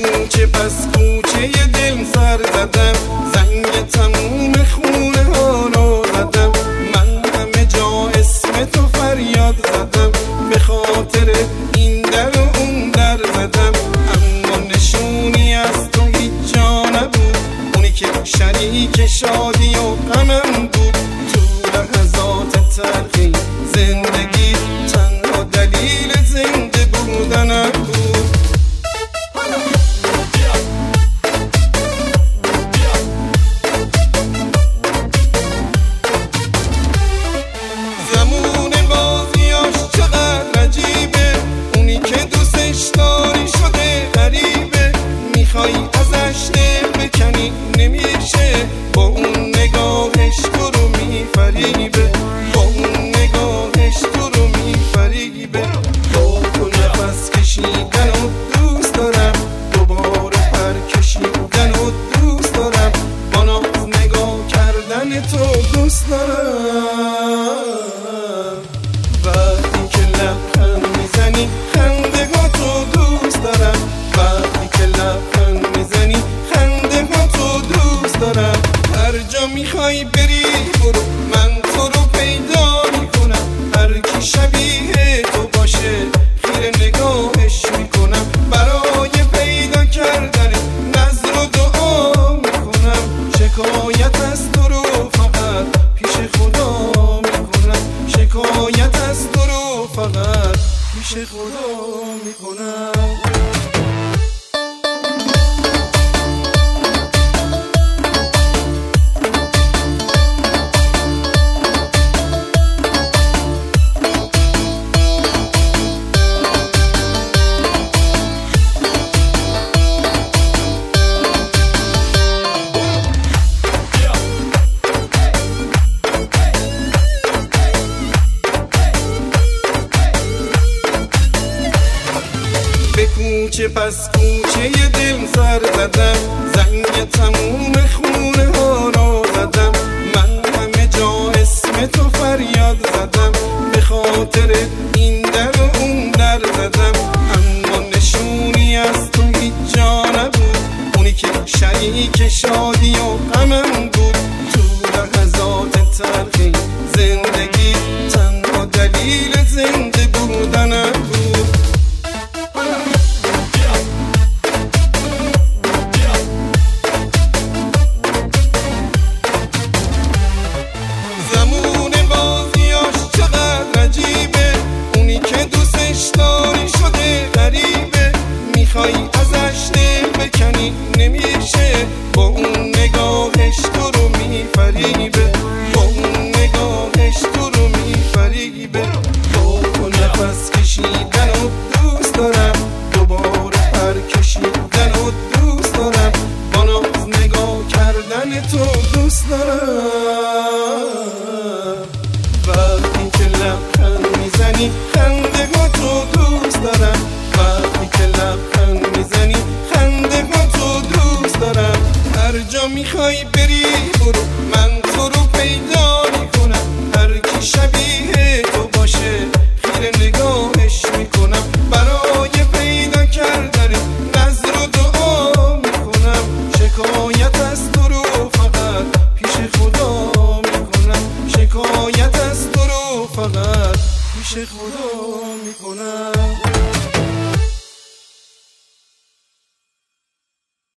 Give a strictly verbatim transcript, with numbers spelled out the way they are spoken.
کوچه پس کوچه دل سر زدم، زنگ تموم خونه ها رو زدم، من همه جا اسم تو فریاد زدم، به خاطر این در و اون در زدم، اما نشونی از تو هیچ جا نبود، اونی که شریک شادی و غمم بود. تو لحظات تلخی زندگی تنها دلیل زنده بودنم بود. زمون بازیاش چقدر عجیبه، اونی که دوستش داری شده غریبه، میخوای ازش دل بکنی نمیشه، با اون نگاهش تو رو میفریبه، با اون نگاهش تو رو میفریبه. با تو نفس کشیدن و دوست دارم، دوباره پر کشیدن و دوست دارم، با ناز نگاه کردن تو دوست دارم. وقتی که لبخند میزنی خنده ها تو دوست دارم، وقتی که لبخند میزنی خنده ها تو دوست دارم. هر جا میخوای بری برو، من تو رو پیدا میکنم، هر کی شبیه تو باشه خیره نگاهش میکنم، برای پیدا کردن نظر و دعا میکنم، شکایت از تو رو فقط پیش خدا میکنم، شکایت از تو رو فقط پیش خدا میکنم. کوچه پس کوچه دل سر زدم، زنگ تموم خونه ها رو زدم، من همه جا اسم تو فریاد زدم، به خاطر این در و اون در زدم، اما نشونی از تو هیچ جا نبود، اونی که شریک شادی و غمم بود. تو لحظات تلخی زندگی تنها دلیل زنده بودنم بود. میخوای ازش دل بکنی نمیشه، با اون نگاهش تو رو میفریبه، با اون نگاهش تو رو میفریبه. با تو نفس کشیدن و دوست دارم، دوباره پر کشیدن و دوست دارم، با ناز نگاه کردن تو دوست دارم. وقتی که لبخند میزنی خنده ها تو دوست دارم، وقتی که لبخند میزنی خنده ها تو دوست دارم. هر جا میخوای بری برو، من تو رو پیدا میکنم، هر کی شبیه تو باشه خیره نگاهش میکنم، برای پیدا کردن نظر و دعا میکنم، شکایت از تو رو فقط پیش خدا میکنم، شکایت از تو رو فقط پیش خدا میکنم.